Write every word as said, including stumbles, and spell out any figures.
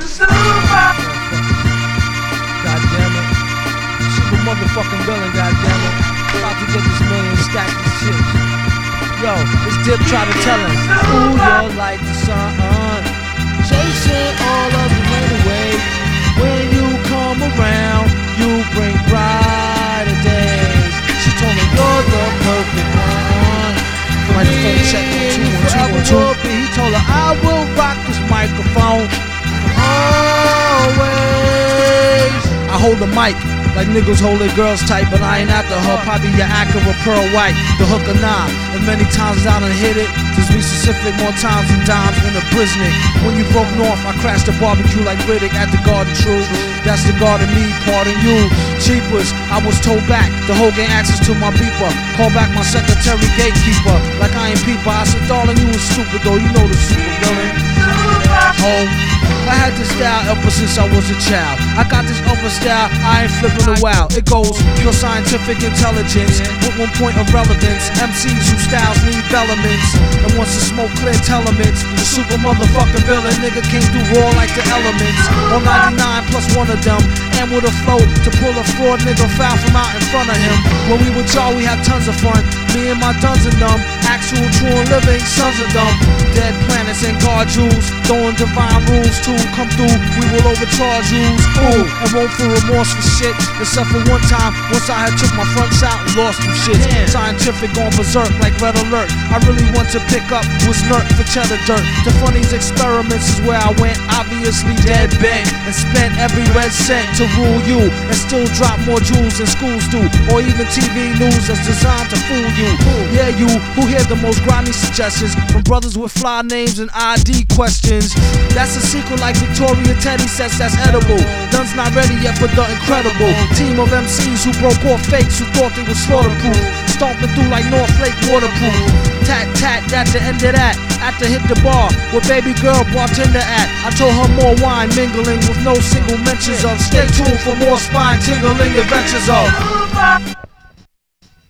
God damn it. Super motherfucking villain, god damn it. About to get this million stacked of chips. Yo, this Dip try to tell him, ooh, you're like the sun, chasing all of the rain away. When you come around, you bring brighter days. She told me you're the perfect one. Microphone check one two one two one two. He told her I will rock this microphone always. I hold the mic like niggas hold their girls tight, but I ain't after her. Probably your Acura Pearl White, the hook or nah. As many times as I done hit it, just be specific, more times than dimes in the Brisnick. When you broke north, I crashed the barbecue like Riddick at the Garden True. That's the garden me, pardon you. Cheapers, I was told back. The whole gain access to my beeper. Call back my secretary gatekeeper. Like I ain't peeper. I said, darling, you was stupid though. You know the super villain. Home. I had this style ever since I was a child. I got this other style, I ain't flipping a wow. It goes pure scientific intelligence with one point of relevance. M Cs whose styles need elements, and once the smoke clear telements, the super motherfucking villain nigga came through raw like the elements. On ninety-nine plus one of them, and with a flow to pull a fraud nigga foul from out in front of him. When we with y'all, we had tons of fun. Me and my duns and them, actual true and living sons of them. Dead planets and guard jewels, throwing divine rules to come through, we will overcharge yous. Ooh, and won't feel remorse for shit, except for one time, once I had took my fronts out and lost some shit. Damn. Scientific on berserk like red alert. I really want to pick up was nerd for cheddar dirt. The funniest experiments is where I went, obviously dead bent, and spent every red cent to rule you, and still drop more jewels than schools do, or even T V news that's designed to fool you. Ooh. Yeah, you who hear the most grimy suggestions from brothers with fly names and I D questions. That's a sequel like Victoria Teddy says that's edible. Duns not ready yet for the incredible team of M Cs who broke off fakes who thought they was slaughterproof, stomping through like North Lake waterproof. Tat tat, at the end of that, after hit the bar where baby girl bartender at. I told her more wine mingling with no single mentions of. Stay tuned for more spine tingling adventures of